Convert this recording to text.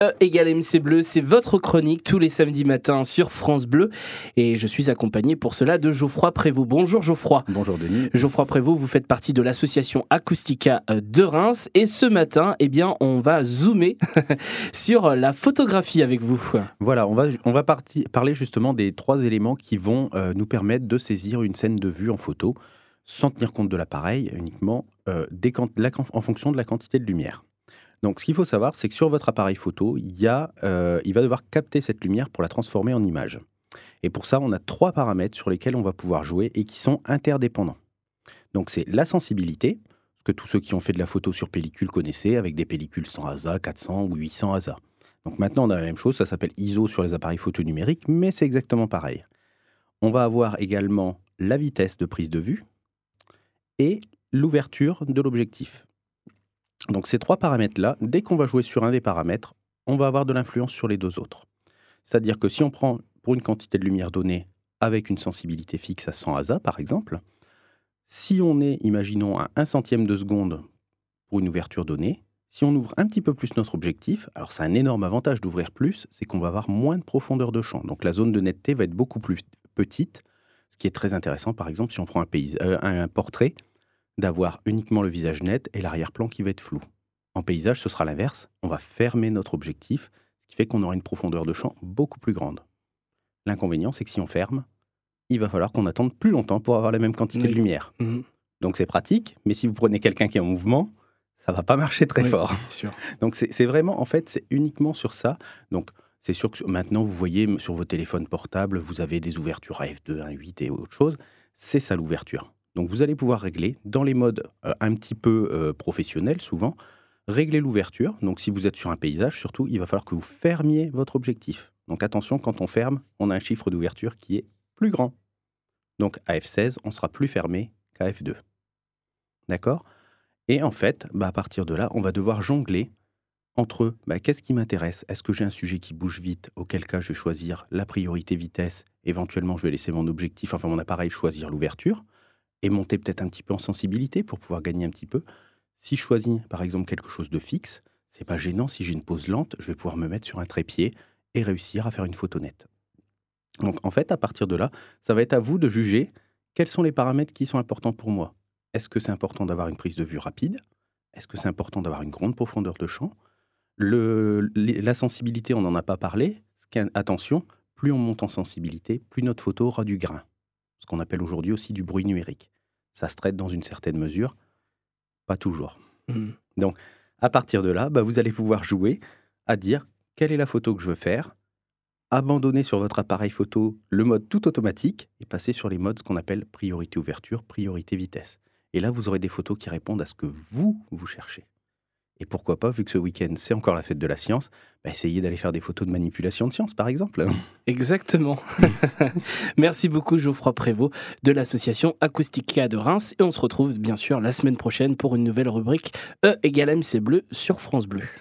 E égale MC Bleu, c'est votre chronique tous les samedis matins sur France Bleu. Et je suis accompagné pour cela de Geoffroy Prévost. Bonjour Geoffroy. Bonjour Denis. Geoffroy Prévost, vous faites partie de l'association Acoustica de Reims. Et ce matin, on va zoomer sur la photographie avec vous. Voilà, on va parler justement des 3 éléments qui vont nous permettre de saisir une scène de vue en photo sans tenir compte de l'appareil, uniquement en fonction de la quantité de lumière. Donc, ce qu'il faut savoir, c'est que sur votre appareil photo, il va devoir capter cette lumière pour la transformer en image. Et pour ça, on a 3 paramètres sur lesquels on va pouvoir jouer et qui sont interdépendants. Donc, c'est la sensibilité, ce que tous ceux qui ont fait de la photo sur pellicule connaissaient, avec des pellicules 100 ASA, 400 ou 800 ASA. Donc maintenant, on a la même chose, ça s'appelle ISO sur les appareils photo numériques, mais c'est exactement pareil. On va avoir également la vitesse de prise de vue et l'ouverture de l'objectif. Donc ces 3 paramètres-là, dès qu'on va jouer sur un des paramètres, on va avoir de l'influence sur les 2 autres. C'est-à-dire que si on prend pour une quantité de lumière donnée avec une sensibilité fixe à 100 ASA par exemple, si on est, imaginons, à 1 centième de seconde pour une ouverture donnée, si on ouvre un petit peu plus notre objectif, alors c'est un énorme avantage d'ouvrir plus, c'est qu'on va avoir moins de profondeur de champ. Donc la zone de netteté va être beaucoup plus petite, ce qui est très intéressant par exemple si on prend un portrait, d'avoir uniquement le visage net et l'arrière-plan qui va être flou. En paysage, ce sera l'inverse. On va fermer notre objectif, ce qui fait qu'on aura une profondeur de champ beaucoup plus grande. L'inconvénient, c'est que si on ferme, il va falloir qu'on attende plus longtemps pour avoir la même quantité de lumière. Donc c'est pratique, mais si vous prenez quelqu'un qui est en mouvement, ça va pas marcher très fort. C'est sûr. Donc c'est vraiment, en fait, c'est uniquement sur ça. Donc c'est sûr que maintenant, vous voyez sur vos téléphones portables, vous avez des ouvertures à f2, 1.8 et autre chose. C'est ça l'ouverture. Donc vous allez pouvoir régler dans les modes un petit peu professionnels souvent, régler l'ouverture. Donc si vous êtes sur un paysage, surtout, il va falloir que vous fermiez votre objectif. Donc attention, quand on ferme, on a un chiffre d'ouverture qui est plus grand. Donc à f16, on sera plus fermé qu'à f2. D'accord ? Et en fait, à partir de là, on va devoir jongler entre qu'est-ce qui m'intéresse ? Est-ce que j'ai un sujet qui bouge vite ? Auquel cas, je vais choisir la priorité vitesse. Éventuellement, je vais laisser mon appareil choisir l'ouverture et monter peut-être un petit peu en sensibilité pour pouvoir gagner un petit peu. Si je choisis, par exemple, quelque chose de fixe, c'est pas gênant. Si j'ai une pose lente, je vais pouvoir me mettre sur un trépied et réussir à faire une photo nette. Donc, en fait, à partir de là, ça va être à vous de juger quels sont les paramètres qui sont importants pour moi. Est-ce que c'est important d'avoir une prise de vue rapide ? Est-ce que c'est important d'avoir une grande profondeur de champ ? La sensibilité, on n'en a pas parlé. Attention, plus on monte en sensibilité, plus notre photo aura du grain. Ce qu'on appelle aujourd'hui aussi du bruit numérique. Ça se traite dans une certaine mesure, pas toujours. Donc, à partir de là, vous allez pouvoir jouer à dire quelle est la photo que je veux faire, abandonner sur votre appareil photo le mode tout automatique et passer sur les modes ce qu'on appelle priorité ouverture, priorité vitesse. Et là, vous aurez des photos qui répondent à ce que vous cherchez. Et pourquoi pas, vu que ce week-end, c'est encore la fête de la science, essayez d'aller faire des photos de manipulation de science, par exemple. Exactement. Merci beaucoup, Geoffroy Prévost, de l'association Acoustica de Reims. Et on se retrouve, bien sûr, la semaine prochaine pour une nouvelle rubrique E égale MC Bleu sur France Bleu.